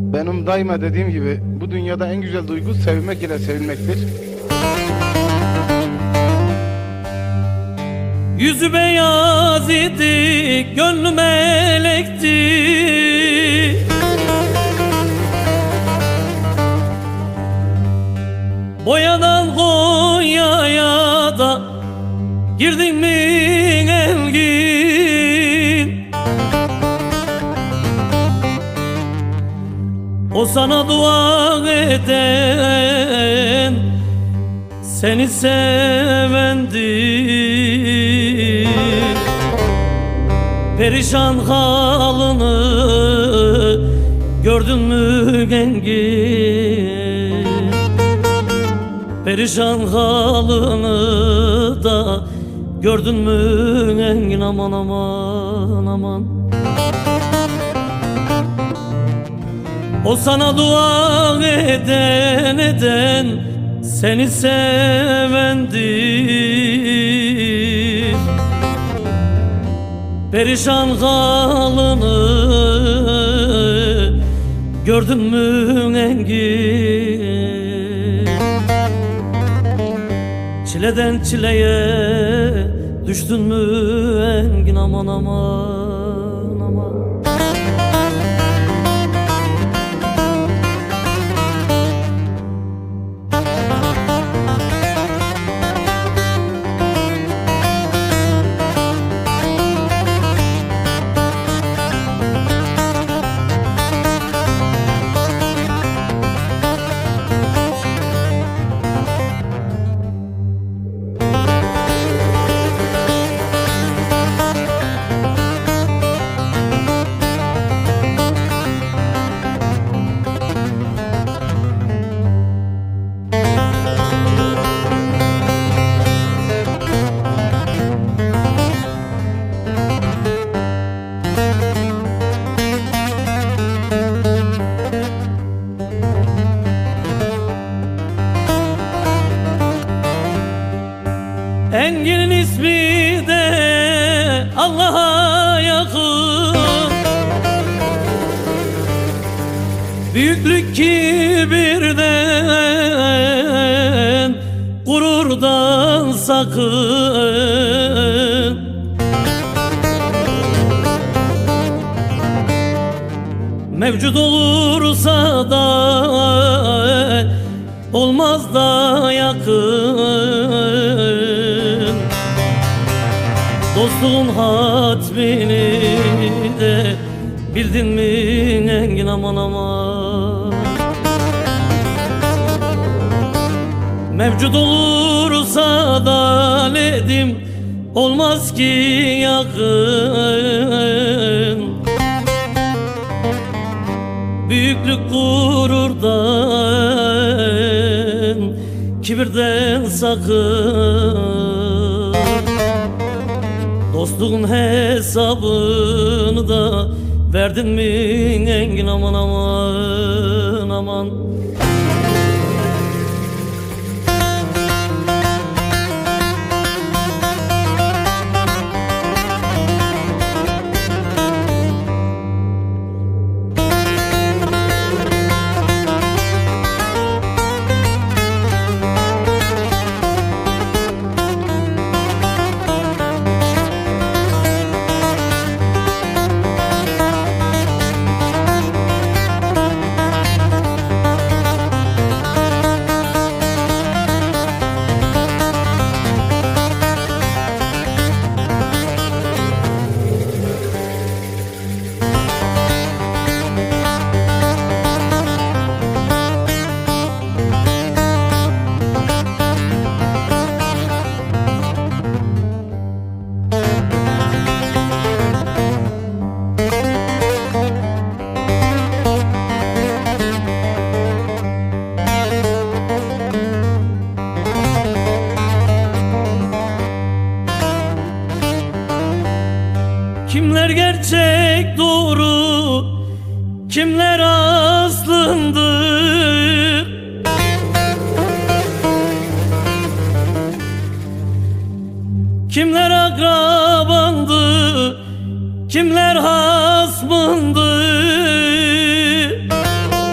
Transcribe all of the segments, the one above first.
Benim daima dediğim gibi bu dünyada en güzel duygu sevmek ile sevilmektir. Yüzü beyaz idi, gönlü melekti. Boyadan Konya'ya da girdin mi Engin? O sana dua eden, seni sevendir. Perişan halını gördün mü Engin? Perişan halını da gördün mü Engin? Aman aman aman. O sana dua eden seni sevendir. Perişan halını gördün mü Engin? Çileden çileye düştün mü Engin? Aman aman aman. Engin'in ismi de Allah'a yakın. Büyüklük kibirden, gururdan sakın. Mevcut olursa da olmaz da yakın. Dostluğun hatmini de bildin mi Engin? Aman aman. Mevcut olursa da nedim, olmaz ki yakın. Büyüklük gururdan, kibirden sakın. Dostluğun hesabını da verdin mi Engin? Aman aman aman. Kimler gerçek doğru, kimler aslındır? Kimler akrabandı, kimler hasmındı?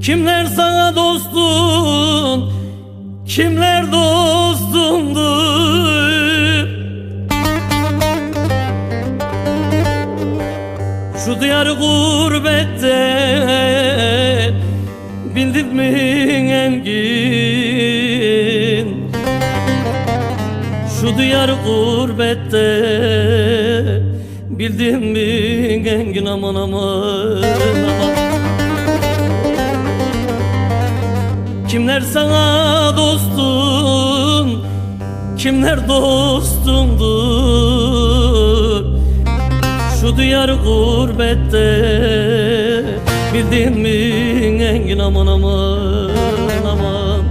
Kimler sana dostun, kimler dostundur? Şu diyar gurbette bildin mi engin? Şu diyar gurbette bildin mi engin? Aman aman aman. Kimler sana dostun, kimler dostundur? Şu diyar gurbette bildin mi engin? Aman aman aman.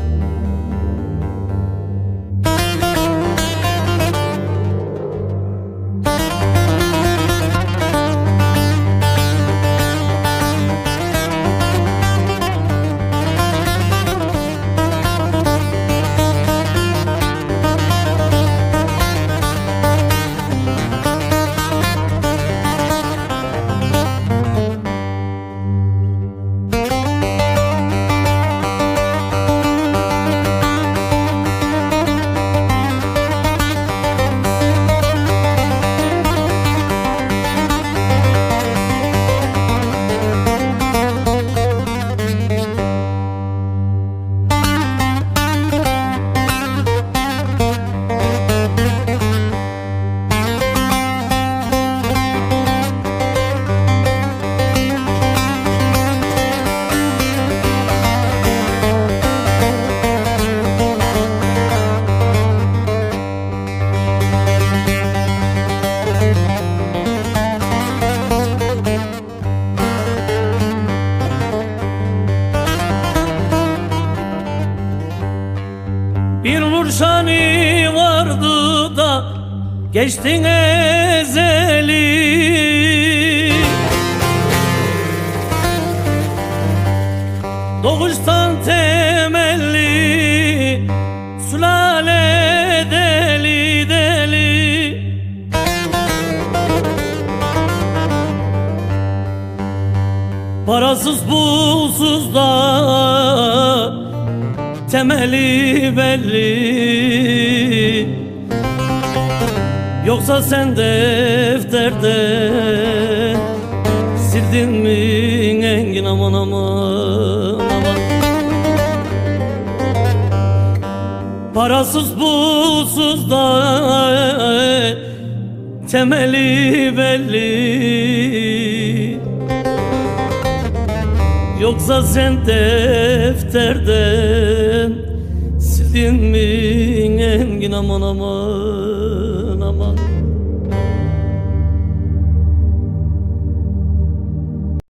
Bir nurşani vardı da geçtin ezeli. Doğuştan temelli sülale deli deli. Parasız pulsuz da temeli belli. Yoksa sen defterden sildin mi engin? Aman aman aman. Parasız pulsuz da temeli belli. Yoksa sen defterden sildin mi engin? Aman aman aman.